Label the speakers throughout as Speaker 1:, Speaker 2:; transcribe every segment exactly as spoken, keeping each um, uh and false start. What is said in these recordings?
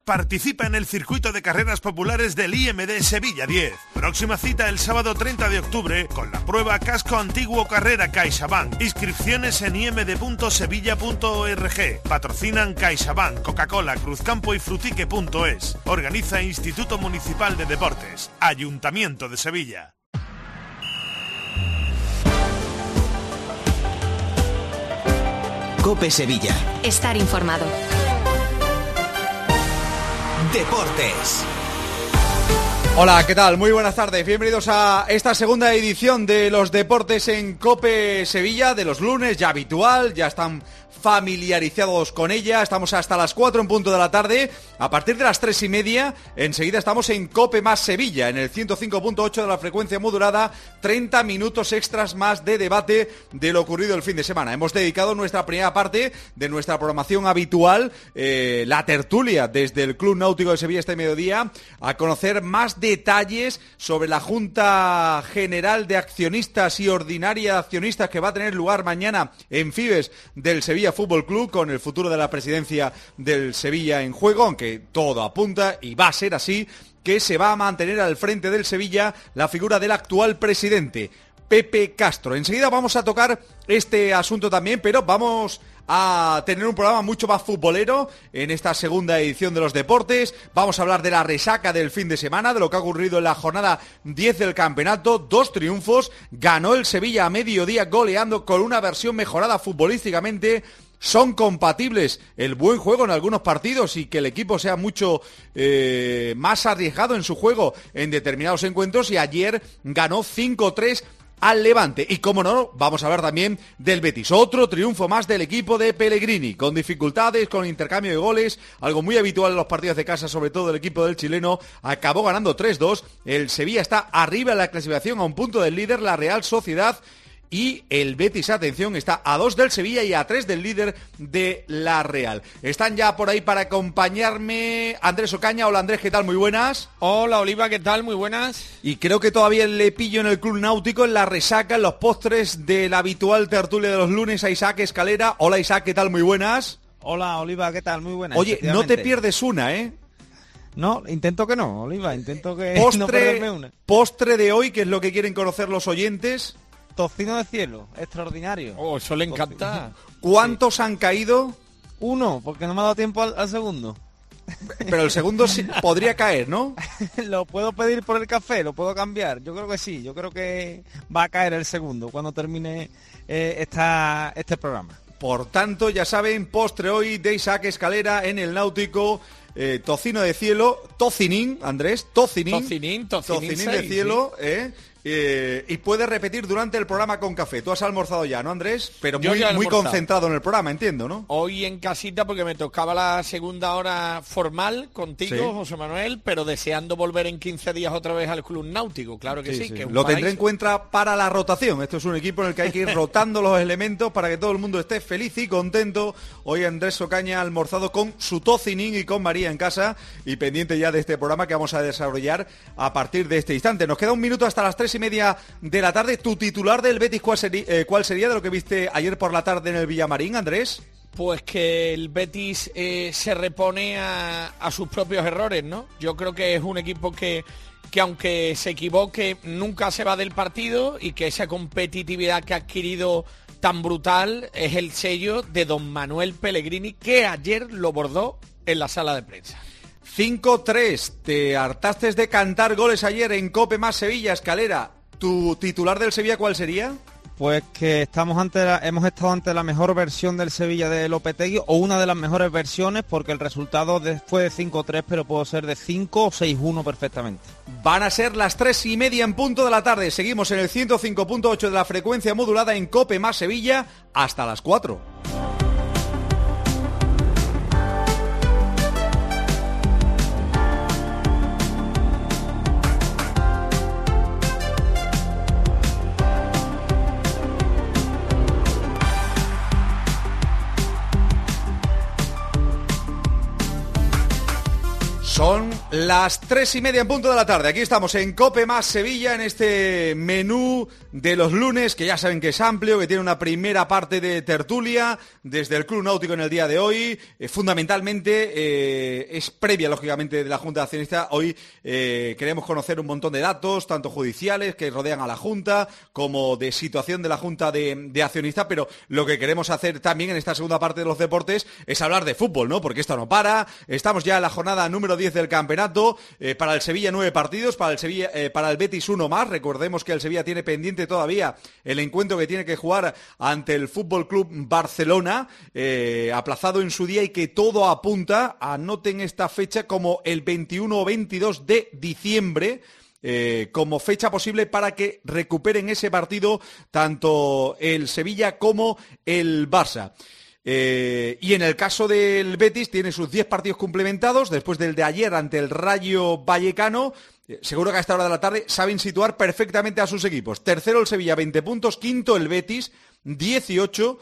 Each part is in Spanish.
Speaker 1: Participa en el circuito de carreras populares del I M D Sevilla diez. Próxima cita el sábado treinta de octubre con la prueba Casco Antiguo Carrera CaixaBank. Inscripciones en i m d punto sevilla punto org. Patrocinan CaixaBank, Coca-Cola, Cruzcampo y frutique punto es. Organiza Instituto Municipal de Deportes. Ayuntamiento de Sevilla.
Speaker 2: COPE Sevilla.
Speaker 3: Estar informado.
Speaker 2: Deportes.
Speaker 4: Hola, ¿qué tal? Muy buenas tardes. Bienvenidos a esta segunda edición de los deportes en COPE Sevilla, de los lunes, ya habitual, ya están familiarizados con ella. Estamos hasta las cuatro en punto de la tarde. A partir de las tres y media, enseguida estamos en COPE más Sevilla, en el ciento cinco punto ocho de la frecuencia modulada. treinta minutos extras más de debate de lo ocurrido el fin de semana. Hemos dedicado nuestra primera parte de nuestra programación habitual, eh, la tertulia desde el Club Náutico de Sevilla este mediodía, a conocer más detalles sobre la Junta General de Accionistas y Ordinaria de Accionistas que va a tener lugar mañana en Fibes del Sevilla Fútbol Club, con el futuro de la presidencia del Sevilla en juego, aunque todo apunta, y va a ser así, que se va a mantener al frente del Sevilla la figura del actual presidente, Pepe Castro. Enseguida vamos a tocar este asunto también, pero vamos a tener un programa mucho más futbolero en esta segunda edición de los deportes. Vamos a hablar de la resaca del fin de semana, de lo que ha ocurrido en la jornada diez del campeonato. Dos triunfos, ganó el Sevilla a mediodía goleando con una versión mejorada futbolísticamente. Son compatibles el buen juego en algunos partidos y que el equipo sea mucho eh, más arriesgado en su juego en determinados encuentros, y ayer ganó cinco tres al Levante. Y como no, vamos a hablar también del Betis, otro triunfo más del equipo de Pellegrini, con dificultades, con intercambio de goles, algo muy habitual en los partidos de casa, sobre todo el equipo del chileno. Acabó ganando tres dos, el Sevilla está arriba en la clasificación a un punto del líder, la Real Sociedad, y el Betis, atención, está a dos del Sevilla y a tres del líder de la Real. Están ya por ahí para acompañarme Andrés Ocaña. Hola Andrés, ¿qué tal? Muy buenas.
Speaker 5: Hola Oliva, ¿qué tal? Muy buenas.
Speaker 4: Y creo que todavía le pillo en el Club Náutico, en la resaca, en los postres de la habitual tertulia de los lunes, a Isaac Escalera. Hola Isaac, ¿qué tal? Muy buenas.
Speaker 5: Hola Oliva, ¿qué tal? Muy buenas.
Speaker 4: Oye, no te pierdes una, ¿eh?
Speaker 5: No, intento que no, Oliva, intento que
Speaker 4: postre,
Speaker 5: no perderme una.
Speaker 4: Postre de hoy, que es lo que quieren conocer los oyentes.
Speaker 5: Tocino de cielo, extraordinario.
Speaker 6: Oh, eso le encanta.
Speaker 4: ¿Cuántos sí han caído?
Speaker 5: Uno, porque no me ha dado tiempo al, al segundo.
Speaker 4: Pero el segundo sí, podría caer, ¿no?
Speaker 5: Lo puedo pedir por el café, lo puedo cambiar. Yo creo que sí, yo creo que va a caer el segundo cuando termine eh, esta, este programa.
Speaker 4: Por tanto, ya saben, postre hoy de Isaac Escalera en el Náutico. Eh, tocino de cielo, tocinín, Andrés, tocinín.
Speaker 6: Tocinín, tocinín,
Speaker 4: tocinín
Speaker 6: seis,
Speaker 4: de cielo,
Speaker 6: sí.
Speaker 4: ¿eh? Eh, y puedes repetir durante el programa con café. Tú has almorzado ya, ¿no, Andrés? Pero
Speaker 6: Yo
Speaker 4: muy,
Speaker 6: ya he
Speaker 4: muy
Speaker 6: almorzado.
Speaker 4: concentrado en el programa, entiendo, ¿no?
Speaker 6: Hoy en casita porque me tocaba la segunda hora formal contigo,
Speaker 4: Sí.
Speaker 6: José Manuel, pero deseando volver en quince días otra vez al Club Náutico, claro que sí.
Speaker 4: Sí, sí.
Speaker 6: Que es un
Speaker 4: Lo tendré
Speaker 6: paraíso.
Speaker 4: en cuenta para la rotación. Esto es un equipo en el que hay que ir rotando los elementos para que todo el mundo esté feliz y contento. Hoy Andrés Ocaña ha almorzado con su tocinín y con María en casa, y pendiente ya de este programa que vamos a desarrollar a partir de este instante. Nos queda un minuto hasta las tres y media de la tarde. ¿Tu titular del Betis cuál sería, eh, cuál sería de lo que viste ayer por la tarde en el Villamarín, Andrés?
Speaker 6: Pues que el Betis eh, se repone a, a sus propios errores, ¿no? Yo creo que es un equipo que, que aunque se equivoque, nunca se va del partido, y que esa competitividad que ha adquirido tan brutal es el sello de don Manuel Pellegrini, que ayer lo bordó en la sala de prensa.
Speaker 4: cinco tres. Te hartaste de cantar goles ayer en COPE más Sevilla, Escalera. ¿Tu titular del Sevilla cuál sería?
Speaker 5: Pues que estamos ante la, hemos estado ante la mejor versión del Sevilla de Lopetegui, o una de las mejores versiones, porque el resultado de, fue de cinco tres, pero puede ser de cinco o seis uno perfectamente.
Speaker 4: Van a ser las tres y media en punto de la tarde. Seguimos en el ciento cinco punto ocho de la frecuencia modulada en COPE más Sevilla hasta las cuatro. Son las tres y media en punto de la tarde. Aquí estamos en COPE más Sevilla, en este menú de los lunes, que ya saben que es amplio, que tiene una primera parte de tertulia desde el Club Náutico en el día de hoy. Eh, fundamentalmente eh, es previa, lógicamente, de la Junta de Accionistas. Hoy eh, queremos conocer un montón de datos, tanto judiciales que rodean a la Junta, como de situación de la Junta de, de Accionistas, pero lo que queremos hacer también en esta segunda parte de los deportes es hablar de fútbol, ¿no? Porque esto no para. Estamos ya en la jornada número diez del campeonato, eh, para el Sevilla nueve partidos, para el Sevilla, eh, para el Betis uno más. Recordemos que el Sevilla tiene pendiente todavía el encuentro que tiene que jugar ante el Fútbol Club Barcelona, eh, aplazado en su día, y que todo apunta, anoten esta fecha, como el veintiuno o veintidós de diciembre, Eh, como fecha posible para que recuperen ese partido tanto el Sevilla como el Barça. Eh, y en el caso del Betis tiene sus diez partidos complementados después del de ayer ante el Rayo Vallecano. Eh, seguro que a esta hora de la tarde saben situar perfectamente a sus equipos. Tercero el Sevilla, veinte puntos. Quinto el Betis, dieciocho.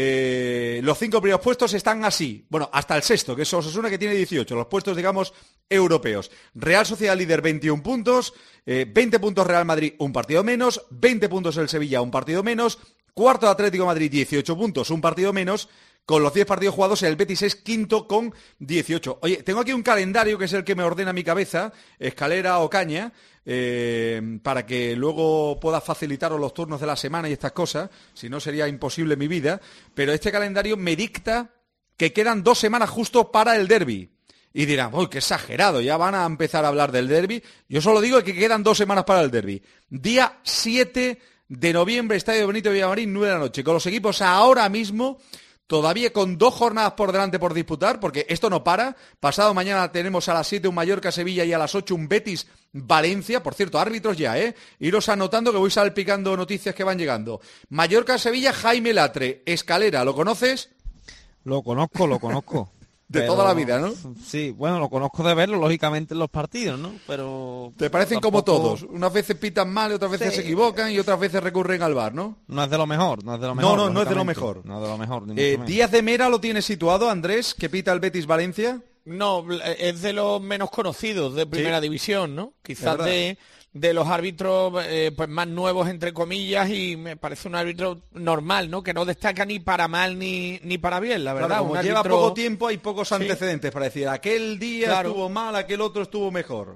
Speaker 4: Eh, los cinco primeros puestos están así, bueno, hasta el sexto, que es Osasuna, que tiene dieciocho, los puestos, digamos, europeos. Real Sociedad líder, veintiún puntos, eh, veinte puntos Real Madrid, un partido menos, veinte puntos el Sevilla, un partido menos, cuarto Atlético de Madrid, dieciocho puntos, un partido menos. Con los diez partidos jugados, el Betis es quinto con dieciocho. Oye, tengo aquí un calendario que es el que me ordena mi cabeza, escalera o caña, eh, para que luego pueda facilitaros los turnos de la semana y estas cosas, si no sería imposible mi vida, pero este calendario me dicta que quedan dos semanas justo para el derbi. Y dirán, uy, qué exagerado, ya van a empezar a hablar del derbi. Yo solo digo que quedan dos semanas para el derbi. Día siete de noviembre, Estadio Benito Villamarín, nueve de la noche, con los equipos ahora mismo todavía con dos jornadas por delante por disputar, porque esto no para. Pasado mañana tenemos a las siete un Mallorca-Sevilla y a las ocho un Betis-Valencia. Por cierto, árbitros ya, ¿eh? Iros anotando que voy salpicando noticias que van llegando. Mallorca-Sevilla, Jaime Latre. Escalera, ¿lo conoces?
Speaker 5: Lo conozco, lo conozco.
Speaker 4: De
Speaker 5: pero,
Speaker 4: toda la vida, ¿no?
Speaker 5: Sí, bueno, lo conozco de verlo, lógicamente, en los partidos, ¿no? Pero...
Speaker 4: Te parecen
Speaker 5: tampoco...
Speaker 4: como todos. Unas veces pitan mal, otras veces
Speaker 5: sí.
Speaker 4: se equivocan y otras veces recurren al V A R, ¿no?
Speaker 5: No es de lo mejor, no es de lo mejor.
Speaker 4: No, no, no es de lo mejor.
Speaker 5: No es de lo mejor. Ni
Speaker 4: Eh,
Speaker 5: mucho
Speaker 4: Díaz de Mera lo tiene situado, Andrés, que pita el Betis-Valencia.
Speaker 6: No, es de los menos conocidos de primera
Speaker 4: Sí.
Speaker 6: división, ¿no? Quizás de, de los árbitros eh, pues más nuevos, entre comillas, y me parece un árbitro normal, ¿no? Que no destaca ni para mal ni, ni para bien, la verdad.
Speaker 4: Claro, como
Speaker 6: un
Speaker 4: lleva
Speaker 6: árbitro...
Speaker 4: poco tiempo, hay pocos
Speaker 6: Sí.
Speaker 4: antecedentes para decir, aquel día
Speaker 6: Claro.
Speaker 4: estuvo mal, aquel otro estuvo mejor.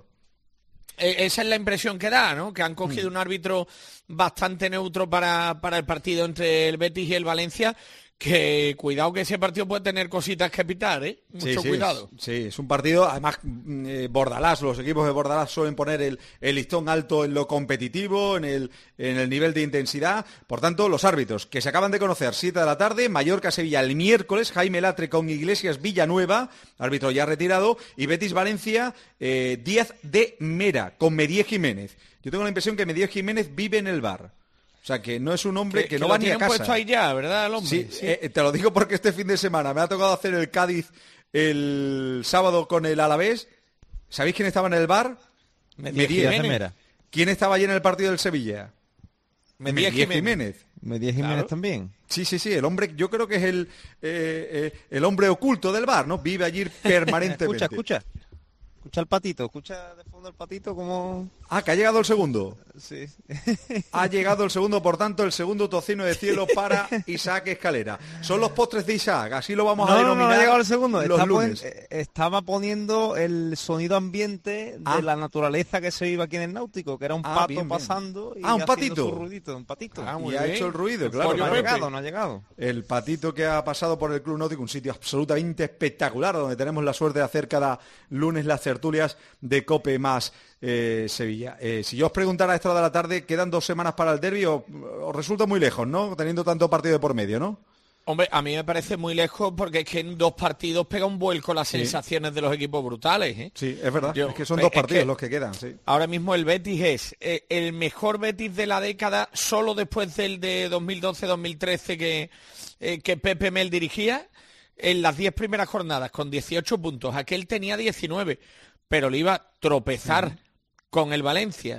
Speaker 6: Eh, esa es la impresión que da, ¿no? Que han cogido un árbitro bastante neutro para, para el partido entre el Betis y el Valencia, que cuidado que ese partido puede tener cositas que pitar, ¿eh? Mucho
Speaker 4: Sí, sí,
Speaker 6: cuidado.
Speaker 4: es- Sí, es un partido, además, eh, Bordalás, los equipos de Bordalás suelen poner el, el listón alto en lo competitivo, en el, en el nivel de intensidad. Por tanto, los árbitros que se acaban de conocer, siete de la tarde, Mallorca-Sevilla el miércoles, Jaime Latre con Iglesias Villanueva, árbitro ya retirado, y Betis-Valencia, eh, Díaz de Mera con Medié Jiménez. Yo tengo la impresión que Medié Jiménez vive en el V A R. O sea, que no es un hombre que,
Speaker 6: que
Speaker 4: no
Speaker 6: lo
Speaker 4: va ni a
Speaker 6: tienen
Speaker 4: casa.
Speaker 6: puesto ahí ya, ¿verdad, el hombre?
Speaker 4: Sí,
Speaker 6: Sí.
Speaker 4: eh, te lo digo porque este fin de semana me ha tocado hacer el Cádiz el sábado con el Alavés. ¿Sabéis quién estaba en el V A R?
Speaker 6: Medié
Speaker 5: Díaz de
Speaker 6: Jiménez.
Speaker 5: Mera.
Speaker 4: ¿Quién estaba allí en el partido del Sevilla?
Speaker 6: Medié Jiménez.
Speaker 5: Medié Jiménez
Speaker 6: Claro.
Speaker 5: también.
Speaker 4: Sí, sí, sí, el hombre, yo creo que es el, eh, eh, el hombre oculto del V A R, ¿no? Vive allí permanentemente.
Speaker 5: Escucha, escucha. Escucha el patito, escucha de fondo el patito como...
Speaker 4: Ah, que ha llegado el segundo.
Speaker 5: Sí.
Speaker 4: Ha llegado el segundo, por tanto, el segundo tocino de cielo para Isaac Escalera. Son los postres de Isaac, así lo vamos a
Speaker 5: No, no, no,
Speaker 4: denominar
Speaker 5: no ha llegado el segundo.
Speaker 4: los
Speaker 5: Está
Speaker 4: lunes.
Speaker 5: pon- eh, estaba poniendo el sonido ambiente de
Speaker 4: Ah.
Speaker 5: la naturaleza que se vive aquí en el Náutico, que era un
Speaker 4: Ah,
Speaker 5: pato
Speaker 4: bien, bien.
Speaker 5: pasando y
Speaker 4: Ah, un
Speaker 5: haciendo
Speaker 4: patito.
Speaker 5: su ruidito, un patito.
Speaker 6: Ah, muy
Speaker 4: Y ha
Speaker 6: bien.
Speaker 4: hecho el ruido,
Speaker 6: El
Speaker 4: claro.
Speaker 6: pollo
Speaker 5: no ha
Speaker 4: claro.
Speaker 6: Pepe.
Speaker 5: llegado, no ha llegado.
Speaker 4: El patito que ha pasado por el Club Náutico, un sitio absolutamente espectacular, donde tenemos la suerte de hacer cada lunes las tertulias de COPE más eh, Sevilla. Eh, si yo os preguntara a esta hora de la tarde, quedan dos semanas para el derbi, os, os resulta muy lejos, ¿no? Teniendo tanto partido de por medio, ¿no?
Speaker 6: Hombre, a mí me parece muy lejos porque es que en dos partidos pega un vuelco las
Speaker 4: Sí.
Speaker 6: sensaciones de los equipos brutales, ¿eh?
Speaker 4: Sí, es verdad.
Speaker 6: Yo-
Speaker 4: es que son
Speaker 6: es
Speaker 4: dos
Speaker 6: que-
Speaker 4: partidos los que quedan, sí.
Speaker 6: Ahora mismo el Betis es eh, el mejor Betis de la década solo después del de dos mil doce dos mil trece que, eh, que Pepe Mel dirigía en las diez primeras jornadas con dieciocho puntos. Aquel tenía diecinueve, pero le iba a tropezar con el Valencia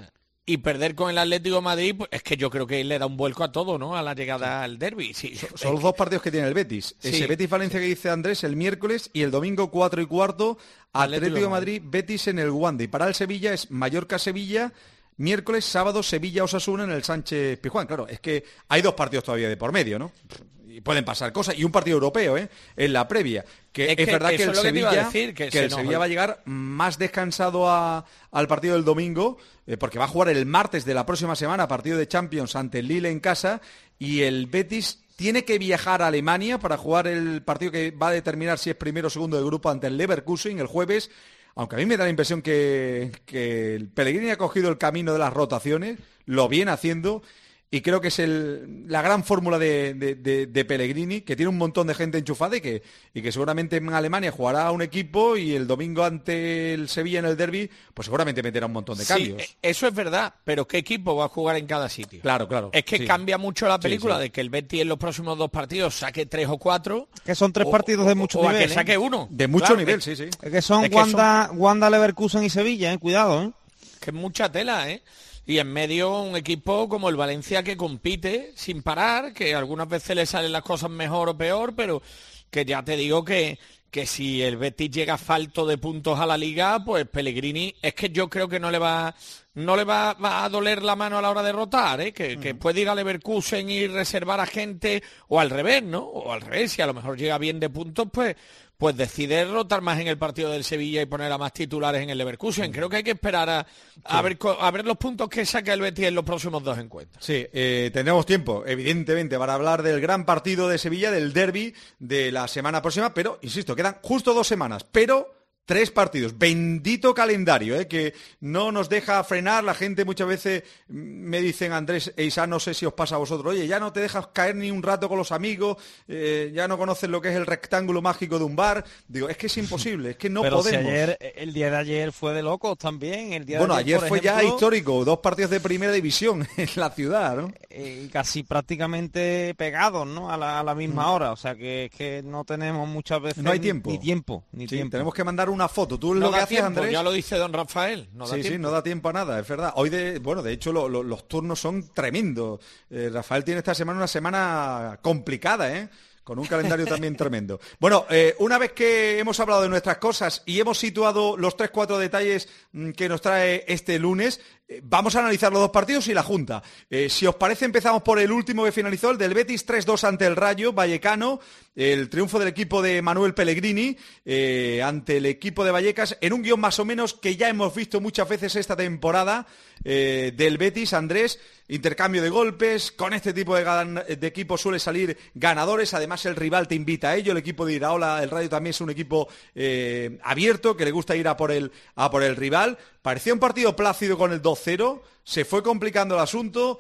Speaker 6: y perder con el Atlético de Madrid, pues es que yo creo que le da un vuelco a todo, ¿no? A la llegada al derbi. Sí,
Speaker 4: son son los dos partidos que tiene el Betis.
Speaker 6: Sí.
Speaker 4: Ese Betis-Valencia que dice Andrés el miércoles y el domingo cuatro y cuarto Atlético, Atlético de Madrid, Betis en el Wanda. Y para el Sevilla es Mallorca-Sevilla, miércoles, sábado Sevilla-Osasuna en el Sánchez Pizjuán. Claro, es que hay dos partidos todavía de por medio, ¿no? Y pueden pasar cosas. Y un partido europeo, ¿eh? En la previa. Que es,
Speaker 6: es, que,
Speaker 4: es verdad que el
Speaker 6: es
Speaker 4: Sevilla,
Speaker 6: que decir, que
Speaker 4: que el
Speaker 6: nos...
Speaker 4: Sevilla va a llegar más descansado a, al partido del domingo, eh, porque va a jugar el martes de la próxima semana, partido de Champions ante el Lille en casa, y el Betis tiene que viajar a Alemania para jugar el partido que va a determinar si es primero o segundo del grupo ante el Leverkusen el jueves. Aunque a mí me da la impresión que, que el Pellegrini ha cogido el camino de las rotaciones, lo viene haciendo, y creo que es el, la gran fórmula de, de, de, de Pellegrini, que tiene un montón de gente enchufada y que, y que seguramente en Alemania jugará a un equipo y el domingo ante el Sevilla en el derbi, pues seguramente meterá un montón de cambios.
Speaker 6: Sí, eso es verdad, pero ¿qué equipo va a jugar en cada sitio?
Speaker 4: Claro, claro.
Speaker 6: Es que
Speaker 4: sí.
Speaker 6: cambia mucho la película
Speaker 4: sí, sí.
Speaker 6: de que el Betis en los próximos dos partidos saque tres o cuatro.
Speaker 5: Que son tres
Speaker 6: o,
Speaker 5: partidos de mucho
Speaker 6: o
Speaker 5: nivel.
Speaker 6: O a que
Speaker 5: ¿eh?
Speaker 6: saque uno.
Speaker 4: De mucho
Speaker 6: claro,
Speaker 4: nivel,
Speaker 6: es,
Speaker 4: sí, sí.
Speaker 5: Es que son
Speaker 6: es que
Speaker 5: Wanda,
Speaker 6: son...
Speaker 5: Wanda, Leverkusen y Sevilla, ¿eh? Cuidado, ¿eh?
Speaker 6: Que es mucha tela, ¿eh? Y en medio un equipo como el Valencia que compite sin parar, que algunas veces le salen las cosas mejor o peor, pero que ya te digo que, que si el Betis llega falto de puntos a la Liga, pues Pellegrini, es que yo creo que no le va no le va, va a doler la mano a la hora de rotar, ¿eh? Que, uh-huh. que puede ir a Leverkusen y reservar a gente, o al revés, ¿no? O al revés, si a lo mejor llega bien de puntos, pues pues decide rotar más en el partido del Sevilla y poner a más titulares en el Leverkusen. Creo que hay que esperar a, a, sí. ver, a ver los puntos que saca el Betis en los próximos dos encuentros.
Speaker 4: Sí, eh, tendremos tiempo, evidentemente, para hablar del gran partido de Sevilla, del derbi de la semana próxima, pero, insisto, quedan justo dos semanas, pero... Tres partidos, bendito calendario, ¿eh? Que no nos deja frenar. La gente muchas veces me dicen, Andrés e Isa, no sé si os pasa a vosotros, oye, ya no te dejas caer ni un rato con los amigos, eh, ya no conoces lo que es el rectángulo mágico de un bar. Digo, es que es imposible, es que no
Speaker 5: Pero
Speaker 4: podemos.
Speaker 5: Si ayer, el día de ayer fue de locos también. El día
Speaker 4: bueno,
Speaker 5: de ayer,
Speaker 4: ayer fue
Speaker 5: ejemplo,
Speaker 4: ya histórico, dos partidos de primera división en la ciudad, ¿no?
Speaker 5: Eh, casi prácticamente pegados, ¿no? A la, a la misma mm. hora, o sea que, que no tenemos muchas veces
Speaker 4: no hay tiempo.
Speaker 5: ni, ni tiempo, ni
Speaker 4: sí,
Speaker 5: tiempo.
Speaker 4: Tenemos que mandar una foto. Tú
Speaker 6: no
Speaker 4: lo que haces,
Speaker 6: tiempo,
Speaker 4: Andrés.
Speaker 6: Ya lo dice don Rafael. No da
Speaker 4: sí,
Speaker 6: tiempo.
Speaker 4: sí, no da tiempo a nada, es verdad. Hoy, de, bueno, de hecho, lo, lo, los turnos son tremendos. Eh, Rafael tiene esta semana una semana complicada, ¿eh? Con un calendario también tremendo. Bueno, eh, una vez que hemos hablado de nuestras cosas y hemos situado los tres, cuatro detalles mmm, que nos trae este lunes, eh, vamos a analizar los dos partidos y la Junta. Eh, si os parece, empezamos por el último que finalizó, el del Betis tres dos ante el Rayo Vallecano, el triunfo del equipo de Manuel Pellegrini eh, ante el equipo de Vallecas, en un guión más o menos que ya hemos visto muchas veces esta temporada eh, del Betis, Andrés. Intercambio de golpes, con este tipo de, gan- de equipos suele salir ganadores, además el rival te invita a ello, el equipo de Iraola, el Rayo también es un equipo eh, abierto, que le gusta ir a por, el, a por el rival. Parecía un partido plácido con el dos cero, se fue complicando el asunto,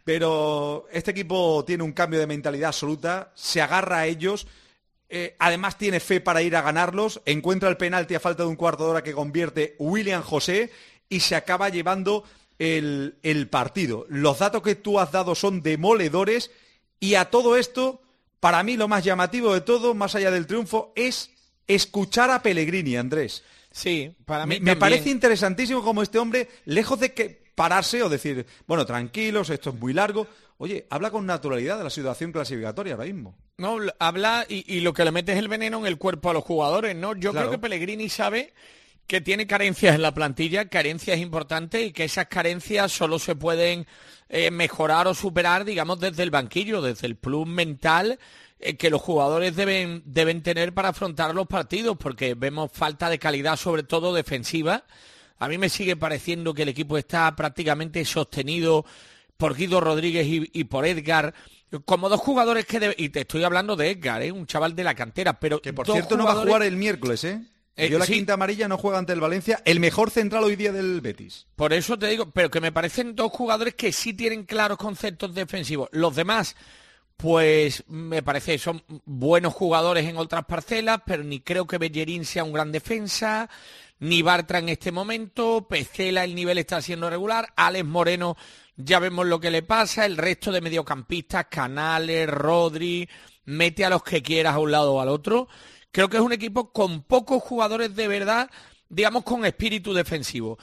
Speaker 4: pero este equipo tiene un cambio de mentalidad absoluta, se agarra a ellos, eh, además tiene fe para ir a ganarlos, encuentra el penalti a falta de un cuarto de hora que convierte William José y se acaba llevando El, el partido. Los datos que tú has dado son demoledores y a todo esto, para mí lo más llamativo de todo, más allá del triunfo, es escuchar a Pellegrini, Andrés.
Speaker 6: Sí, para mí
Speaker 4: Me, me parece interesantísimo como este hombre, lejos de que pararse o decir, bueno, tranquilos, esto es muy largo, oye, habla con naturalidad de la situación clasificatoria ahora mismo.
Speaker 6: No, habla y, y lo que le mete es el veneno en el cuerpo a los jugadores, ¿no? Yo
Speaker 4: claro.
Speaker 6: creo que Pellegrini sabe que tiene carencias en la plantilla, carencias importantes y que esas carencias solo se pueden eh, mejorar o superar, digamos, desde el banquillo, desde el plus mental eh, que los jugadores deben, deben tener para afrontar los partidos, porque vemos falta de calidad, sobre todo defensiva. A mí me sigue pareciendo que el equipo está prácticamente sostenido por Guido Rodríguez y, y por Edgar, como dos jugadores que... Debe, y te estoy hablando de Edgar, ¿eh? Un chaval de la cantera, pero
Speaker 4: que por
Speaker 6: dos
Speaker 4: cierto
Speaker 6: jugadores...
Speaker 4: no va a jugar el miércoles, ¿eh?
Speaker 6: Eh,
Speaker 4: Yo la
Speaker 6: sí.
Speaker 4: quinta amarilla, no juega ante el Valencia, el mejor central hoy día del Betis.
Speaker 6: Por eso te digo, pero que me parecen dos jugadores que sí tienen claros conceptos defensivos. Los demás, pues me parece son buenos jugadores en otras parcelas, pero ni creo que Bellerín sea un gran defensa, ni Bartra en este momento, Pecela el nivel está siendo regular, Alex Moreno ya vemos lo que le pasa, el resto de mediocampistas, Canales, Rodri, mete a los que quieras a un lado o al otro. Creo que es un equipo con pocos jugadores de verdad, digamos, con espíritu defensivo.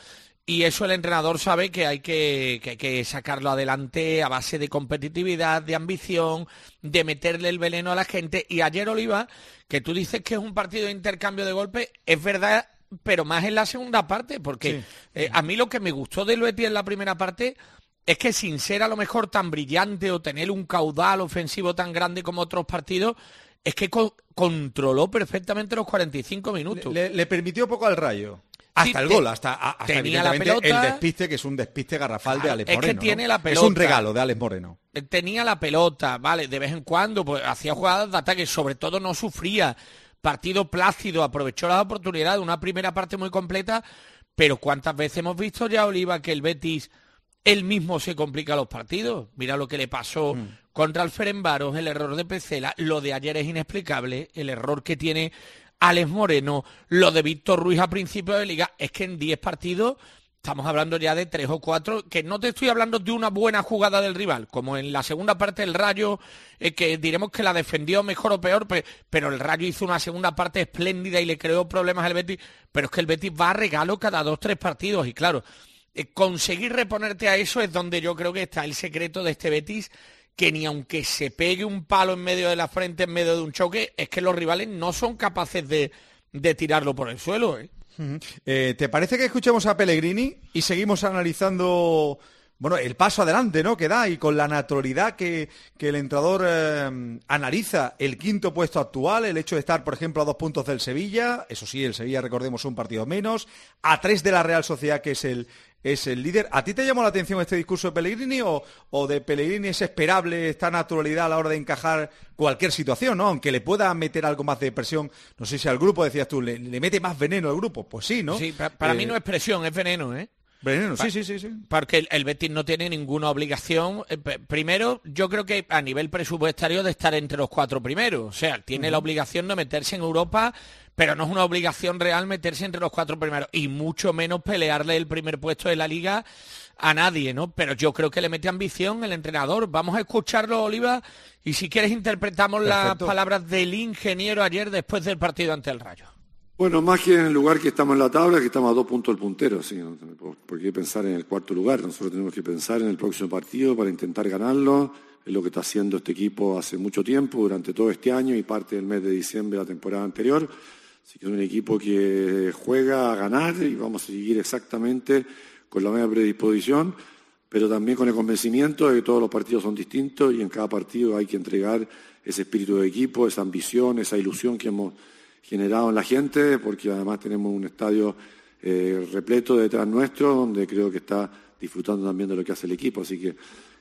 Speaker 6: Y eso el entrenador sabe que hay que, que hay que sacarlo adelante a base de competitividad, de ambición, de meterle el veneno a la gente. Y ayer, Oliva, que tú dices que es un partido de intercambio de golpes, es verdad, pero más en la segunda parte, porque sí. eh, a mí lo que me gustó del Betis en la primera parte es que sin ser a lo mejor tan brillante o tener un caudal ofensivo tan grande como otros partidos, es que co- controló perfectamente los cuarenta y cinco minutos.
Speaker 4: Le, le permitió poco al Rayo. Hasta sí, el gol, hasta, hasta
Speaker 6: tenía la pelota,
Speaker 4: el despiste, que es un despiste garrafal claro, de Alex Moreno.
Speaker 6: Es que tiene
Speaker 4: ¿no?
Speaker 6: la pelota.
Speaker 4: Es un regalo de Alex Moreno.
Speaker 6: Tenía la pelota, vale, de vez en cuando, pues hacía jugadas de ataque, sobre todo no sufría. Partido plácido, aprovechó las oportunidades, una primera parte muy completa, pero ¿cuántas veces hemos visto ya, Oliva, que el Betis él mismo se complica los partidos? Mira lo que le pasó mm. contra el Ferencváros, el error de Pecela, lo de ayer es inexplicable, el error que tiene Alex Moreno, lo de Víctor Ruiz a principio de liga, es que en diez partidos estamos hablando ya de tres o cuatro, que no te estoy hablando de una buena jugada del rival, como en la segunda parte del Rayo, eh, que diremos que la defendió mejor o peor, pero, pero el Rayo hizo una segunda parte espléndida y le creó problemas al Betis, pero es que el Betis va a regalo cada dos, tres partidos, y claro, eh, conseguir reponerte a eso es donde yo creo que está el secreto de este Betis, que ni aunque se pegue un palo en medio de la frente, en medio de un choque, es que los rivales no son capaces de, de tirarlo por el suelo, ¿eh?
Speaker 4: Uh-huh. Eh, ¿Te parece que escuchemos a Pellegrini y seguimos analizando, bueno, el paso adelante, ¿no?, que da, y con la naturalidad que, que el entrenador eh, analiza el quinto puesto actual, el hecho de estar, por ejemplo, a dos puntos del Sevilla, eso sí, el Sevilla, recordemos, un partido menos, a tres de la Real Sociedad, que es el es el líder? ¿A ti te llamó la atención este discurso de Pellegrini o, o de Pellegrini es esperable esta naturalidad a la hora de encajar cualquier situación, ¿no? Aunque le pueda meter algo más de presión, no sé si al grupo, decías tú, le, le mete más veneno al grupo? Pues sí, ¿no?
Speaker 6: Sí, para, para
Speaker 4: eh,
Speaker 6: mí no es presión, es veneno, ¿eh?
Speaker 4: Veneno, sí, sí, sí, sí.
Speaker 6: Porque el, el Betis no tiene ninguna obligación. Eh, primero, yo creo que a nivel presupuestario de estar entre los cuatro primeros. O sea, tiene uh-huh. la obligación de meterse en Europa, pero no es una obligación real meterse entre los cuatro primeros. Y mucho menos pelearle el primer puesto de la Liga a nadie, ¿no? Pero yo creo que le mete ambición el entrenador. Vamos a escucharlo, Oliva, y si quieres interpretamos Perfecto. Las palabras del ingeniero ayer después del partido ante el Rayo.
Speaker 3: Bueno, más que en el lugar que estamos en la tabla, que estamos a dos puntos del puntero, sí, ¿no? ¿Por qué pensar en el cuarto lugar? Nosotros tenemos que pensar en el próximo partido para intentar ganarlo. Es lo que está haciendo este equipo hace mucho tiempo, durante todo este año y parte del mes de diciembre de la temporada anterior. Así que es un equipo que juega a ganar y vamos a seguir exactamente con la misma predisposición, pero también con el convencimiento de que todos los partidos son distintos y en cada partido hay que entregar ese espíritu de equipo, esa ambición, esa ilusión que hemos generado en la gente, porque además tenemos un estadio eh, repleto detrás nuestro, donde creo que está disfrutando también de lo que hace el equipo. Así que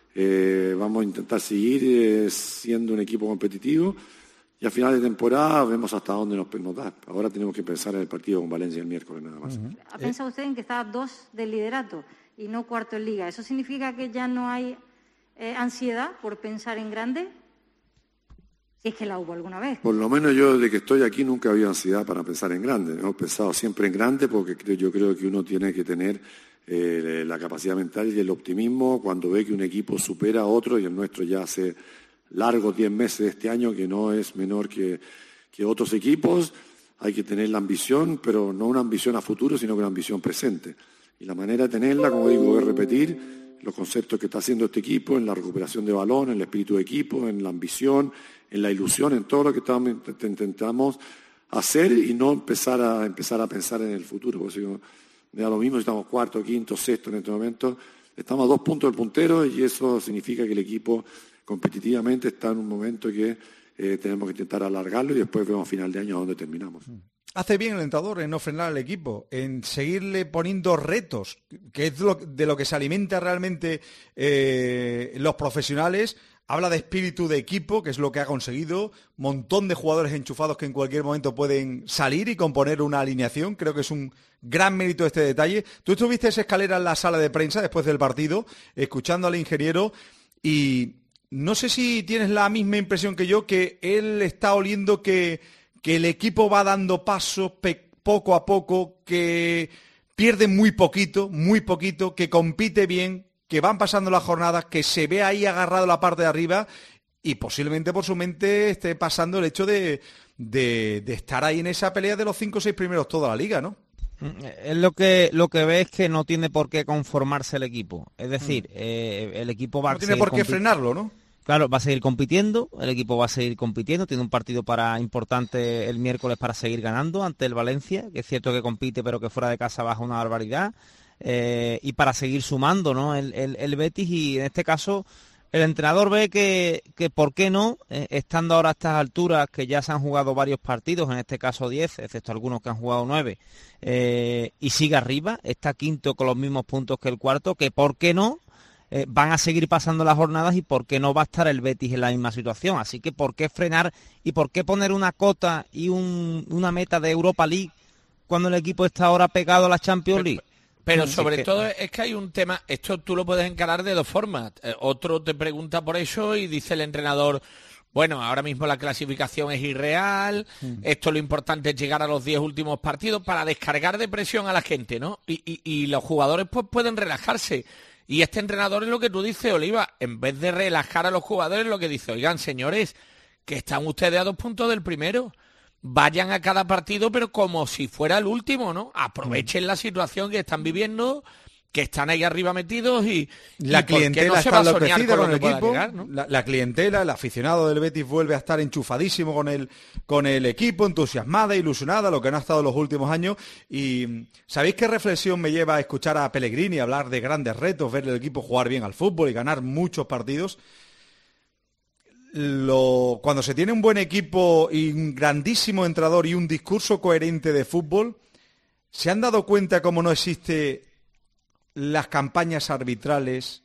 Speaker 3: eh, vamos a intentar seguir eh, siendo un equipo competitivo y a final de temporada vemos hasta dónde nos, nos da. Ahora tenemos que pensar en el partido con Valencia el miércoles nada más.
Speaker 7: Uh-huh. ¿Ha pensado usted en que está a dos del liderato y no cuarto en Liga? ¿Eso significa que ya no hay eh, ansiedad por pensar en grande? Si es que la hubo alguna vez.
Speaker 3: Por lo menos yo, desde que estoy aquí, nunca había ansiedad para pensar en grande. Hemos pensado siempre en grande porque creo, yo creo que uno tiene que tener eh, la capacidad mental y el optimismo cuando ve que un equipo supera a otro, y el nuestro ya hace largos diez meses de este año que no es menor que, que otros equipos. Hay que tener la ambición, pero no una ambición a futuro, sino una ambición presente. Y la manera de tenerla, como digo, es repetir los conceptos que está haciendo este equipo, en la recuperación de balón, en el espíritu de equipo, en la ambición, en la ilusión, en todo lo que estamos, intentamos hacer y no empezar a, empezar a pensar en el futuro. Por eso yo, me da lo mismo si estamos cuarto, quinto, sexto en este momento. Estamos a dos puntos del puntero y eso significa que el equipo competitivamente está en un momento que eh, tenemos que intentar alargarlo y después vemos a final de año a dónde terminamos.
Speaker 4: Hace bien el entrenador en no frenar al equipo, en seguirle poniendo retos, que es lo, de lo que se alimenta realmente eh, los profesionales. Habla de espíritu de equipo, que es lo que ha conseguido, montón de jugadores enchufados que en cualquier momento pueden salir y componer una alineación. Creo que es un gran mérito este detalle. Tú estuviste esa escalera en la sala de prensa después del partido, escuchando al ingeniero, y no sé si tienes la misma impresión que yo, que él está oliendo que, que el equipo va dando pasos pe- poco a poco, que pierde muy poquito, muy poquito, que compite bien, que van pasando las jornadas, que se ve ahí agarrado la parte de arriba y posiblemente por su mente esté pasando el hecho de, de, de estar ahí en esa pelea de los cinco o seis primeros toda la liga, ¿no?
Speaker 5: Es lo que lo que ve es que no tiene por qué conformarse el equipo. Es decir, mm. eh, el equipo va
Speaker 4: no
Speaker 5: a
Speaker 4: tiene por qué frenarlo, ¿no?
Speaker 5: Claro, va a seguir compitiendo, el equipo va a seguir compitiendo, tiene un partido para importante el miércoles para seguir ganando ante el Valencia, que es cierto que compite pero que fuera de casa baja una barbaridad, eh, y para seguir sumando, ¿no? el, el, el Betis, y en este caso el entrenador ve que, que por qué no, eh, estando ahora a estas alturas que ya se han jugado varios partidos, en este caso diez, excepto algunos que han jugado nueve, eh, y sigue arriba, está quinto con los mismos puntos que el cuarto, que por qué no, Eh, van a seguir pasando las jornadas y por qué no va a estar el Betis en la misma situación. Así que por qué frenar y por qué poner una cota y un, una meta de Europa League cuando el equipo está ahora pegado a la Champions League.
Speaker 6: Pero, pero sobre es que, todo es que hay un tema, esto tú lo puedes encarar de dos formas. Eh, otro te pregunta por eso y dice el entrenador, bueno, ahora mismo la clasificación es irreal, mm. esto lo importante es llegar a los diez últimos partidos para descargar de presión a la gente, ¿no? Y, y, y los jugadores pues pueden relajarse. Y este entrenador es lo que tú dices, Oliva, en vez de relajar a los jugadores, lo que dice, oigan, señores, que están ustedes a dos puntos del primero, vayan a cada partido, pero como si fuera el último, ¿no? Aprovechen la situación que están viviendo, que están ahí arriba metidos y
Speaker 4: la
Speaker 6: y
Speaker 4: clientela
Speaker 6: no
Speaker 4: está
Speaker 6: con,
Speaker 4: enloquecida con el equipo,
Speaker 6: llegar, ¿no?
Speaker 4: la, la clientela, el aficionado del Betis vuelve a estar enchufadísimo con el, con el equipo, entusiasmada, ilusionada, lo que no ha estado en los últimos años. Y ¿sabéis qué reflexión me lleva a escuchar a Pellegrini hablar de grandes retos, ver el equipo jugar bien al fútbol y ganar muchos partidos? Lo, cuando se tiene un buen equipo y un grandísimo entrenador y un discurso coherente de fútbol, ¿se han dado cuenta cómo no existe las campañas arbitrales,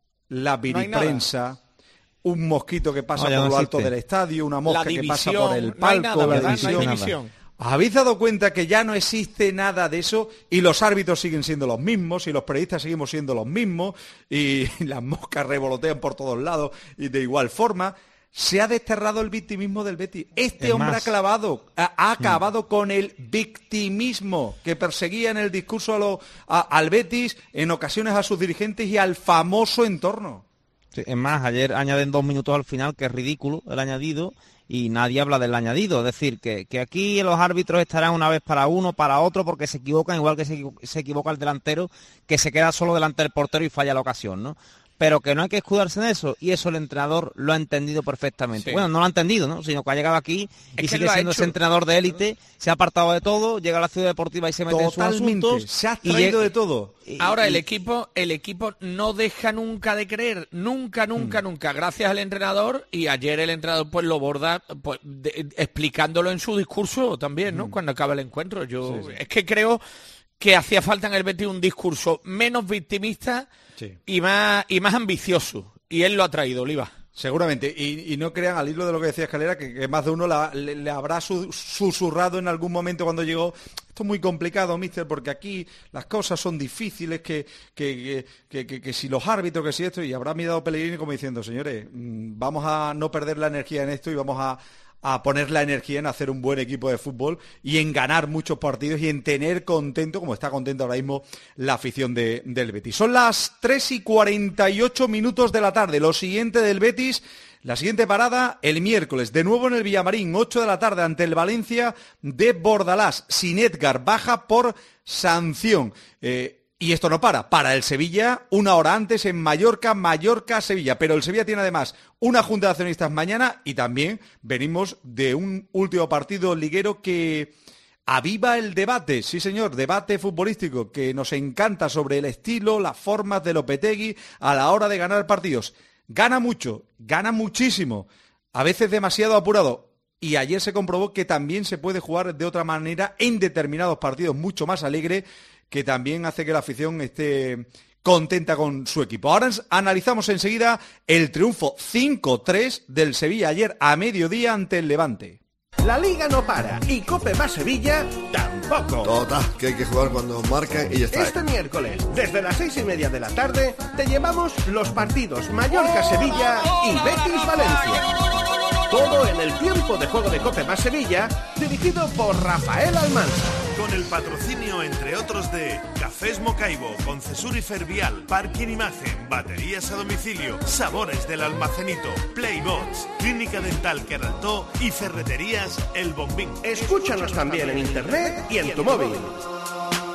Speaker 4: la viriprensa, no un mosquito que pasa no, por lo alto del estadio, una mosca división, que pasa por el palco, no nada, la división? No hay división. ¿Os habéis dado cuenta que ya no existe nada de eso y los árbitros siguen siendo los mismos y los periodistas seguimos siendo los mismos y las moscas revolotean por todos lados y de igual forma? Se ha desterrado el victimismo del Betis. Este es hombre más. ha clavado, ha, ha acabado mm. con el victimismo que perseguía en el discurso a lo, a, al Betis, en ocasiones a sus dirigentes y al famoso entorno.
Speaker 5: Sí, es más, ayer añaden dos minutos al final, que es ridículo el añadido, y nadie habla del añadido. Es decir, que, que aquí los árbitros estarán una vez para uno, para otro, porque se equivocan, igual que se, se equivoca el delantero, que se queda solo delante del portero y falla la ocasión, ¿no? Pero que no hay que escudarse en eso, y eso el entrenador lo ha entendido perfectamente. Sí. Bueno, no lo ha entendido, ¿no? Sino que ha llegado aquí es y sigue siendo ese entrenador de élite, se ha apartado de todo, llega a la ciudad deportiva y se mete
Speaker 4: Totalmente.
Speaker 5: en sus asuntos.
Speaker 4: Se ha traído de todo.
Speaker 6: Ahora el equipo, el equipo no deja nunca de creer, nunca, nunca, hmm. nunca, gracias al entrenador, y ayer el entrenador pues lo borda pues, de, explicándolo en su discurso también, ¿no? Hmm. Cuando acaba el encuentro. Yo sí, sí. es que creo que hacía falta en el Betis un discurso menos victimista sí. y más y más ambicioso, y él lo ha traído, Oliva.
Speaker 4: Seguramente, y, y no crean, al hilo de lo que decía Escalera, que, que más de uno la, le, le habrá su, susurrado en algún momento cuando llegó, esto es muy complicado, mister, porque aquí las cosas son difíciles, que, que, que, que, que si los árbitros, que si esto, y habrá mirado Pellegrini como diciendo, señores, vamos a no perder la energía en esto y vamos a a poner la energía en hacer un buen equipo de fútbol y en ganar muchos partidos y en tener contento, como está contento ahora mismo, la afición de, del Betis. Son las tres y cuarenta y ocho minutos de la tarde. Lo siguiente del Betis, la siguiente parada, el miércoles, de nuevo en el Villamarín, ocho de la tarde, ante el Valencia de Bordalás. Sin Edgar, baja por sanción. Eh, Y esto no para, para el Sevilla una hora antes en Mallorca, Mallorca-Sevilla. Pero el Sevilla tiene además una junta de accionistas mañana y también venimos de un último partido liguero que aviva el debate, sí señor, debate futbolístico que nos encanta sobre el estilo, las formas de Lopetegui a la hora de ganar partidos. Gana mucho, gana muchísimo, a veces demasiado apurado. Y ayer se comprobó que también se puede jugar de otra manera en determinados partidos mucho más alegre, que también hace que la afición esté contenta con su equipo. Ahora analizamos enseguida el triunfo cinco tres del Sevilla ayer a mediodía ante el Levante.
Speaker 2: La Liga no para y Cope más Sevilla tampoco.
Speaker 8: Total, que hay que jugar cuando marca y ya está.
Speaker 2: Este miércoles, desde las seis y media de la tarde, te llevamos los partidos Mallorca-Sevilla y Betis-Valencia. Todo en el tiempo de juego de Cope más Sevilla, dirigido por Rafael Almanza.
Speaker 1: Con el patrocinio, entre otros, de Cafés Mocaibo, Concesur y Fervial, Parking Imagen, Baterías a Domicilio, Sabores del Almacenito, Playbots, Clínica Dental Queraltó y Ferreterías El Bombín.
Speaker 2: Escúchanos también en internet y en tu móvil.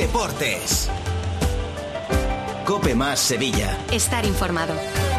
Speaker 9: Deportes. COPE más Sevilla.
Speaker 10: Estar informado.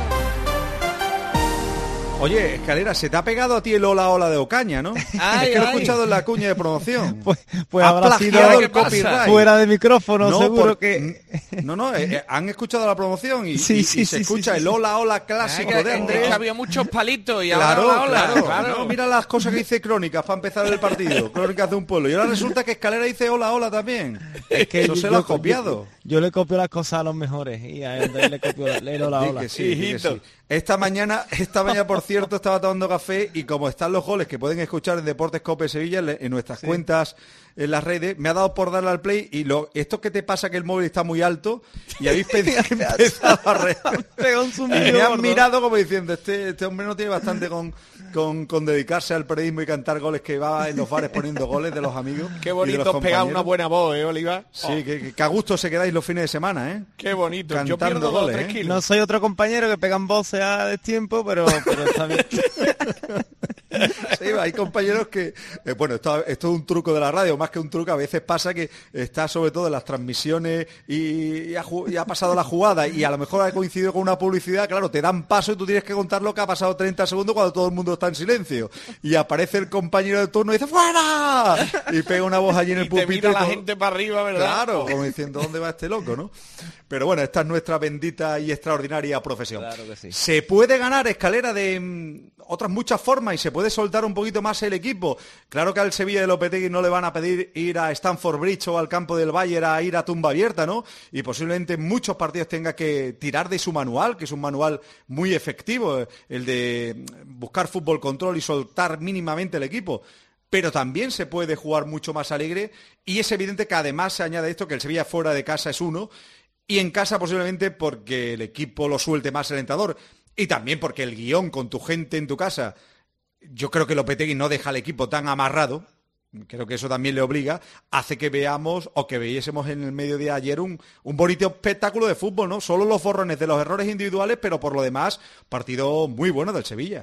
Speaker 4: Oye, Escalera, se te ha pegado a ti el hola hola de Ocaña, ¿no?
Speaker 6: Ay,
Speaker 4: es que lo he
Speaker 6: ay.
Speaker 4: escuchado en la cuña de promoción.
Speaker 11: Pues, pues
Speaker 4: Ha
Speaker 11: habrá
Speaker 4: plagiado
Speaker 11: sido
Speaker 4: el copyright.
Speaker 11: fuera de micrófono,
Speaker 4: No,
Speaker 11: seguro
Speaker 4: por-
Speaker 11: que...
Speaker 4: No, no, eh, eh, han escuchado la promoción y,
Speaker 11: Sí,
Speaker 4: y- y
Speaker 11: sí,
Speaker 4: se
Speaker 11: sí,
Speaker 4: escucha
Speaker 11: sí,
Speaker 4: el
Speaker 11: sí.
Speaker 4: hola hola
Speaker 6: Ah,
Speaker 4: clásico
Speaker 6: que-
Speaker 4: de
Speaker 6: que-
Speaker 4: Andrés.
Speaker 6: que había muchos palitos y
Speaker 4: Claro,
Speaker 6: ahora hola,
Speaker 4: claro,
Speaker 6: claro.
Speaker 4: No, mira las cosas que dice Crónicas para empezar el partido. Crónicas de un pueblo. Y ahora resulta que Escalera dice hola hola también.
Speaker 11: Es que
Speaker 4: Eso
Speaker 11: yo-
Speaker 4: se lo ha
Speaker 11: yo-
Speaker 4: copiado.
Speaker 11: Yo, yo le copio las cosas a los mejores y a Andrés le copio la- el hola
Speaker 4: Di
Speaker 11: hola.
Speaker 4: que sí, di que sí. Esta mañana, esta mañana, por cierto, estaba tomando café y como están los goles que pueden escuchar en Deportes Cope Sevilla, en en nuestras cuentas en las redes, me ha dado por darle al play y lo, esto que te pasa que el móvil está muy alto y habéis pensado que empezado a reír.
Speaker 11: Pegó un
Speaker 4: Y
Speaker 11: zumbido
Speaker 4: me han
Speaker 11: gordo.
Speaker 4: mirado como diciendo, este, este hombre no tiene bastante con, con, con dedicarse al periodismo y cantar goles, que va en los bares poniendo goles de los amigos.
Speaker 6: Qué
Speaker 4: y de los
Speaker 6: bonito pegar
Speaker 4: compañeros.
Speaker 6: una buena voz, ¿eh, Oliva?
Speaker 4: Sí, que, que- que a gusto se quedáis los fines de semana, ¿eh?
Speaker 6: Qué bonito. Yo
Speaker 4: Cantando
Speaker 6: pierdo dos o
Speaker 4: goles,
Speaker 6: tres
Speaker 4: ¿eh?
Speaker 6: kilos.
Speaker 11: No soy otro compañero que pegan voces a destiempo, pero, pero está bien.
Speaker 4: Sí, hay compañeros que, eh, bueno, esto, esto es un truco de la radio, más que un truco, a veces pasa que está sobre todo en las transmisiones y, y ha, ju- y ha pasado la jugada y a lo mejor ha coincidido con una publicidad, claro, te dan paso y tú tienes que contar lo que ha pasado treinta segundos cuando todo el mundo está en silencio. Y aparece el compañero de turno y dice ¡fuera! Y pega una voz allí en el
Speaker 6: Y te
Speaker 4: pupitre.
Speaker 6: mira la
Speaker 4: con-
Speaker 6: gente para arriba, ¿verdad?
Speaker 4: Claro, como diciendo, ¿dónde va este loco, no? Pero bueno, esta es nuestra bendita y extraordinaria profesión.
Speaker 11: Claro que sí.
Speaker 4: Se puede ganar, Escalera, de mm, otras muchas formas y se puede soltar un poquito más el equipo. Claro que al Sevilla de Lopetegui no le van a pedir ir a Stamford Bridge o al campo del Bayern a ir a tumba abierta, ¿no? Y posiblemente en muchos partidos tenga que tirar de su manual, que es un manual muy efectivo, el de buscar fútbol control y soltar mínimamente el equipo. Pero también se puede jugar mucho más alegre y es evidente que además se añade esto, que el Sevilla fuera de casa es uno y en casa posiblemente porque el equipo lo suelte más alentador y también porque el guión con tu gente en tu casa, yo creo que Lopetegui no deja al equipo tan amarrado, creo que eso también le obliga, hace que veamos o que viésemos en el mediodía de ayer un, un bonito espectáculo de fútbol, ¿no? Solo los borrones de los errores individuales, pero por lo demás, partido muy bueno del Sevilla.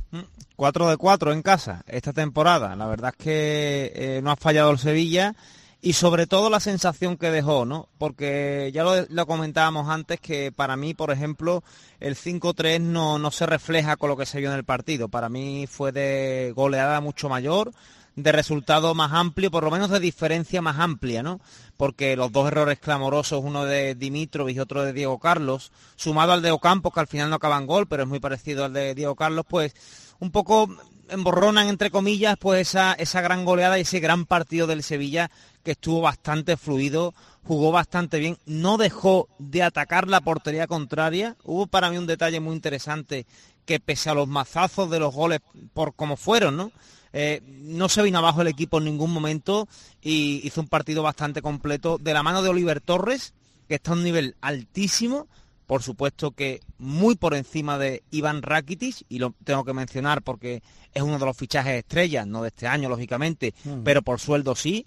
Speaker 5: cuatro de cuatro en casa esta temporada. La verdad es que eh, no ha fallado el Sevilla y sobre todo la sensación que dejó, ¿no? Porque ya lo, lo comentábamos antes que para mí, por ejemplo, el cinco tres no, no se refleja con lo que se vio en el partido. Para mí fue de goleada mucho mayor, de resultado más amplio, por lo menos de diferencia más amplia, ¿no? Porque los dos errores clamorosos, uno de Dimitrovic y otro de Diego Carlos, sumado al de Ocampos, que al final no acaba en gol, pero es muy parecido al de Diego Carlos, pues un poco emborronan, entre comillas, pues esa, esa gran goleada y ese gran partido del Sevilla, que estuvo bastante fluido, jugó bastante bien, no dejó de atacar la portería contraria. Hubo para mí un detalle muy interesante, que pese a los mazazos de los goles por como fueron, ¿no? Eh, no se vino abajo el equipo en ningún momento y hizo un partido bastante completo de la mano de Oliver Torres, que está a un nivel altísimo, por supuesto que muy por encima de Iván Rakitic, y lo tengo que mencionar porque es uno de los fichajes estrellas, no de este año lógicamente, mm. pero por sueldo sí,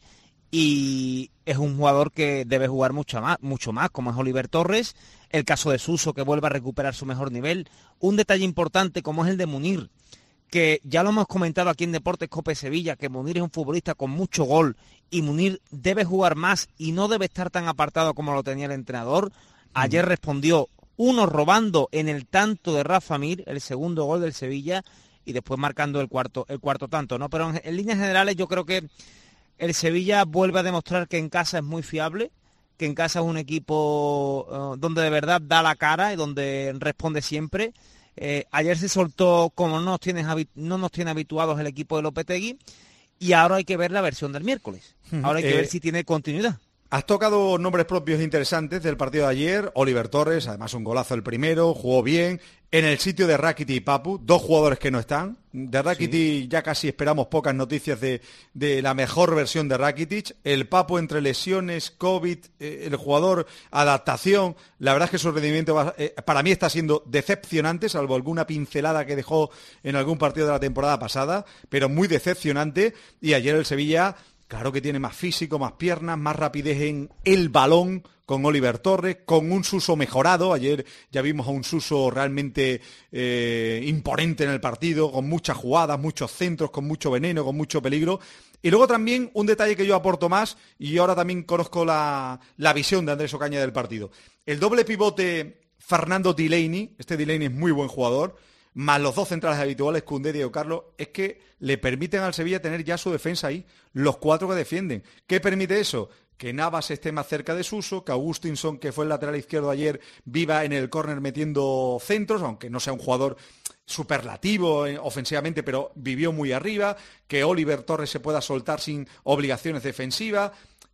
Speaker 5: y es un jugador que debe jugar mucho más, mucho más, como es Oliver Torres. El caso de Suso, que vuelve a recuperar su mejor nivel. Un detalle importante como es el de Munir, que ya lo hemos comentado aquí en Deportes Cope Sevilla, que Munir es un futbolista con mucho gol y Munir debe jugar más y no debe estar tan apartado como lo tenía el entrenador. Ayer respondió uno robando en el tanto de Rafa Mir, el segundo gol del Sevilla, y después marcando el cuarto, el cuarto tanto, ¿no? Pero en, en líneas generales yo creo que el Sevilla vuelve a demostrar que en casa es muy fiable, que en casa es un equipo uh, donde de verdad da la cara y donde responde siempre. Eh, ayer se soltó como no nos, tienes, no nos tiene habituados el equipo de Lopetegui y ahora hay que ver la versión del miércoles. Ahora hay que eh, ver si tiene continuidad.
Speaker 4: Has tocado nombres propios interesantes del partido de ayer. Oliver Torres, además un golazo el primero, jugó bien. En el sitio de Rakitic y Papu, dos jugadores que no están. De Rakitic sí. Ya casi esperamos pocas noticias de, de la mejor versión de Rakitic. El Papu entre lesiones, COVID, eh, el jugador, adaptación. La verdad es que su rendimiento va, eh, para mí está siendo decepcionante, salvo alguna pincelada que dejó en algún partido de la temporada pasada, pero muy decepcionante. Y ayer el Sevilla... Claro que tiene más físico, más piernas, más rapidez en el balón con Oliver Torres, con un Suso mejorado. Ayer ya vimos a un Suso realmente eh, imponente en el partido, con muchas jugadas, muchos centros, con mucho veneno, con mucho peligro. Y luego también un detalle que yo aporto más, y ahora también conozco la, la visión de Andrés Ocaña del partido. El doble pivote Fernando Delaney, este Delaney es muy buen jugador, más los dos centrales habituales, Koundé y Diego Carlos, es que le permiten al Sevilla tener ya su defensa ahí, los cuatro que defienden. ¿Qué permite eso? Que Navas esté más cerca de Suso, que Augustinson, que fue el lateral izquierdo ayer, viva en el córner metiendo centros, aunque no sea un jugador superlativo eh, ofensivamente, pero vivió muy arriba, que Oliver Torres se pueda soltar sin obligaciones defensivas.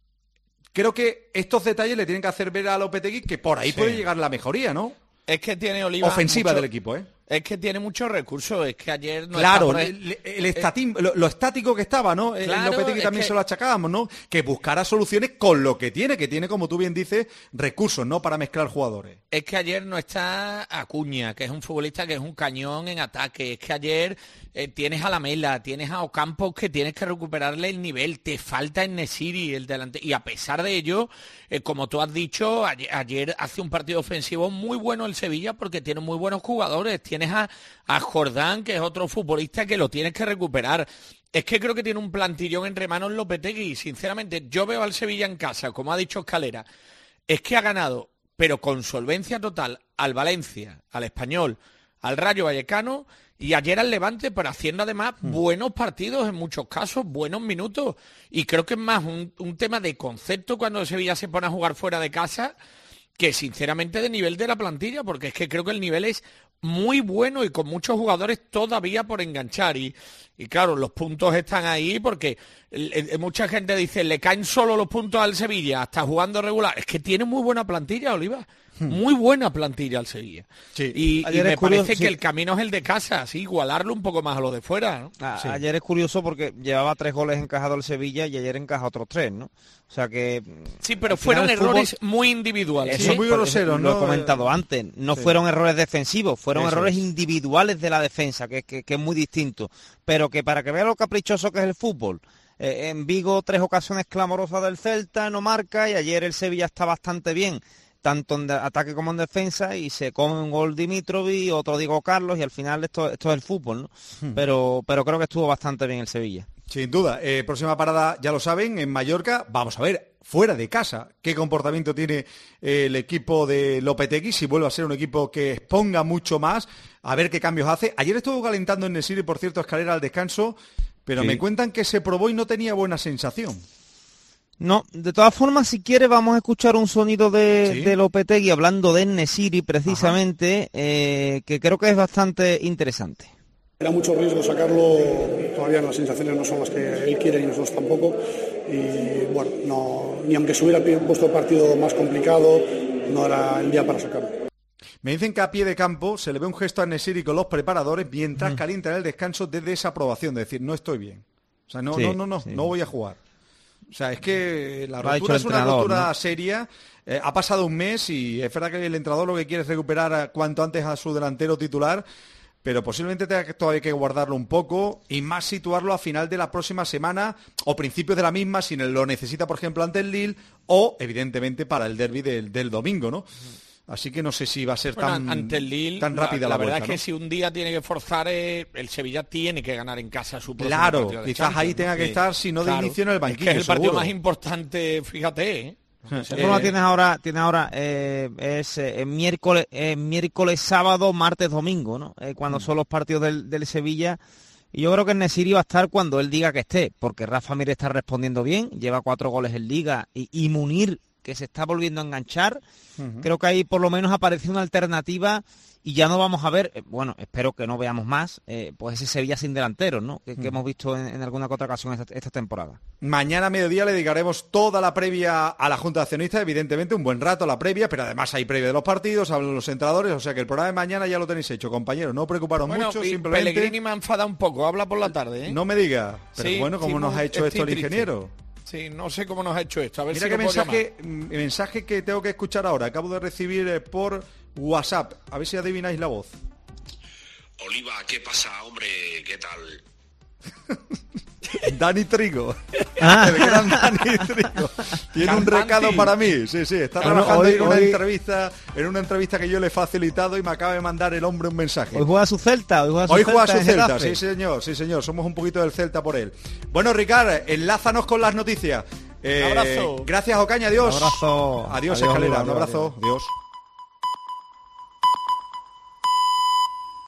Speaker 4: Creo que estos detalles le tienen que hacer ver a Lopetegui que por ahí sí puede llegar la mejoría, ¿no?
Speaker 6: Es que tiene Oliva
Speaker 4: ofensiva
Speaker 6: mucho,
Speaker 4: del equipo, ¿eh?
Speaker 6: Es que tiene muchos recursos, es que ayer no
Speaker 4: claro,
Speaker 6: está
Speaker 4: el, el estatín, lo, lo estático que estaba, ¿no? Claro, Lopetegui también que... se lo achacábamos, ¿no? Que buscara soluciones con lo que tiene, que tiene, como tú bien dices, recursos, ¿no? Para mezclar jugadores.
Speaker 6: Es que ayer no está Acuña, que es un futbolista que es un cañón en ataque. Es que ayer eh, tienes a Lamela, tienes a Ocampos, que tienes que recuperarle el nivel. Te falta En-Nesyri, el delante. Y a pesar de ello, eh, como tú has dicho, ayer, ayer hace un partido ofensivo muy bueno el Sevilla porque tiene muy buenos jugadores. Tienes a, a Jordán, que es otro futbolista que lo tienes que recuperar. Es que creo que tiene un plantillón entre manos Lopetegui. Sinceramente, yo veo al Sevilla en casa, como ha dicho Escalera, es que ha ganado, pero con solvencia total, al Valencia, al Español, al Rayo Vallecano y ayer al Levante, pero haciendo además mm. buenos partidos en muchos casos, buenos minutos. Y creo que es más un, un tema de concepto cuando el Sevilla se pone a jugar fuera de casa que sinceramente de nivel de la plantilla, porque es que creo que el nivel es muy bueno y con muchos jugadores todavía por enganchar. Y, y claro, los puntos están ahí porque el, el, mucha gente dice, le caen solo los puntos al Sevilla, hasta jugando regular. Es que tiene muy buena plantilla, Oliva. Muy buena plantilla al Sevilla. Sí. Y, y me curioso, parece sí. que el camino es el de casa, así, igualarlo un poco más a lo de fuera, ¿no?
Speaker 5: A,
Speaker 6: sí.
Speaker 5: Ayer es curioso porque llevaba tres goles encajados el Sevilla y ayer encaja otros tres, ¿no? O sea que...
Speaker 6: Sí, pero fueron errores fútbol, muy individuales.
Speaker 5: Eso es muy grosero, ¿no? Lo he comentado antes. No sí. fueron errores defensivos, fueron eso errores es. individuales de la defensa, que, que, que es muy distinto. Pero que para que vea lo caprichoso que es el fútbol, eh, en Vigo tres ocasiones clamorosas del Celta, no marca, y ayer el Sevilla está bastante bien, tanto en ataque como en defensa, y se come un gol Dimitrovic, otro Diego Carlos, y al final esto, esto es el fútbol, ¿no? Hmm. Pero, pero creo que estuvo bastante bien el Sevilla.
Speaker 4: Sin duda. Eh, próxima parada, ya lo saben, en Mallorca. Vamos a ver, fuera de casa, qué comportamiento tiene eh, el equipo de Lopetegui, si vuelve a ser un equipo que exponga mucho más, a ver qué cambios hace. Ayer estuvo calentando en En-Nesyri, por cierto, Escalera al descanso, pero sí. me cuentan que se probó y no tenía buena sensación.
Speaker 5: No, de todas formas, si quiere, vamos a escuchar un sonido de, ¿sí? de Lopetegui hablando de En-Nesyri precisamente, eh, que creo que es bastante interesante.
Speaker 10: Era mucho riesgo sacarlo, todavía las sensaciones no son las que él quiere y nosotros tampoco, y bueno, no, ni aunque se hubiera puesto el partido más complicado, no era el día para sacarlo.
Speaker 4: Me dicen que a pie de campo se le ve un gesto a En-Nesyri con los preparadores mientras mm. calienta en el descanso de desaprobación, de decir, no estoy bien, o sea, no, sí, no, no, no, sí. no voy a jugar. O sea, es que la rotura es una rotura ¿no? seria, eh, ha pasado un mes y es verdad que el entrenador lo que quiere es recuperar cuanto antes a su delantero titular, pero posiblemente tenga que todavía que guardarlo un poco y más situarlo a final de la próxima semana o principios de la misma si lo necesita, por ejemplo, ante el Lille o, evidentemente, para el derbi del, del domingo, ¿no? Así que no sé si va a ser bueno, tan,
Speaker 6: ante el Lille,
Speaker 4: tan rápida la,
Speaker 6: la, la
Speaker 4: vuelta,
Speaker 6: verdad es que
Speaker 4: ¿no?
Speaker 6: si un día tiene que forzar, eh, el Sevilla tiene que ganar en casa su próximo
Speaker 4: claro,
Speaker 6: partido de
Speaker 4: quizás
Speaker 6: Champions,
Speaker 4: ahí tenga
Speaker 6: ¿no?
Speaker 4: que estar, si no de
Speaker 6: claro,
Speaker 4: inicio en el banquillo,
Speaker 6: es que es el partido
Speaker 4: seguro.
Speaker 6: más importante, fíjate, ¿eh?
Speaker 5: De forma, tienes ahora, tienes ahora eh, es eh, miércoles, eh, miércoles, sábado, martes, domingo, ¿no? Eh, cuando mm. son los partidos del, del Sevilla. Y yo creo que En-Nesyri va a estar cuando él diga que esté, porque Rafa Mir está respondiendo bien, lleva cuatro goles en Liga, y, y Munir, que se está volviendo a enganchar. Uh-huh. Creo que ahí por lo menos aparece una alternativa y ya no vamos a ver, eh, bueno, espero que no veamos más, eh, pues ese Sevilla sin delanteros, ¿no? Que, uh-huh. que hemos visto en, en alguna que otra ocasión esta, esta temporada.
Speaker 4: Mañana a mediodía le dedicaremos toda la previa a la Junta de Accionistas, evidentemente un buen rato a la previa, pero además hay previa de los partidos, hablan los entrenadores, o sea que el programa de mañana ya lo tenéis hecho, compañeros, no os preocuparos
Speaker 6: bueno,
Speaker 4: mucho, simplemente...
Speaker 6: Pellegrini me ha enfadado un poco, habla por la tarde, ¿eh?
Speaker 4: No me diga, pero
Speaker 6: sí,
Speaker 4: bueno, ¿cómo
Speaker 6: sí,
Speaker 4: nos ha hecho esto el
Speaker 6: triste.
Speaker 4: ingeniero?
Speaker 6: Sí, no sé cómo nos ha hecho esto. A ver
Speaker 4: Mira
Speaker 6: si
Speaker 4: qué
Speaker 6: lo
Speaker 4: mensaje, mensaje que tengo que escuchar ahora. Acabo de recibir eh, por WhatsApp. A ver si adivináis la voz.
Speaker 12: Oliva, ¿qué pasa, hombre? ¿Qué tal?
Speaker 4: Dani Trigo.
Speaker 11: Ah.
Speaker 4: El gran Dani Trigo. Tiene un recado para mí. Sí, sí, está
Speaker 11: Claro,
Speaker 4: trabajando
Speaker 11: hoy-
Speaker 4: en una
Speaker 11: hoy-
Speaker 4: entrevista, en una entrevista que yo le he facilitado y me acaba de mandar el hombre un mensaje.
Speaker 11: Hoy juega su Celta, hoy juega su
Speaker 4: Hoy
Speaker 11: Celta.
Speaker 4: juega su
Speaker 11: en
Speaker 4: Celta,
Speaker 11: Getafe.
Speaker 4: sí señor, sí señor, somos un poquito del Celta por él. Bueno, Ricard, enlázanos con las noticias. Eh,
Speaker 6: Un abrazo.
Speaker 4: Gracias, Ocaña, adiós.
Speaker 11: Un abrazo.
Speaker 4: Adiós,
Speaker 11: Adiós,
Speaker 4: Escalera,
Speaker 11: adiós,
Speaker 4: un abrazo,
Speaker 11: adiós.
Speaker 4: adiós.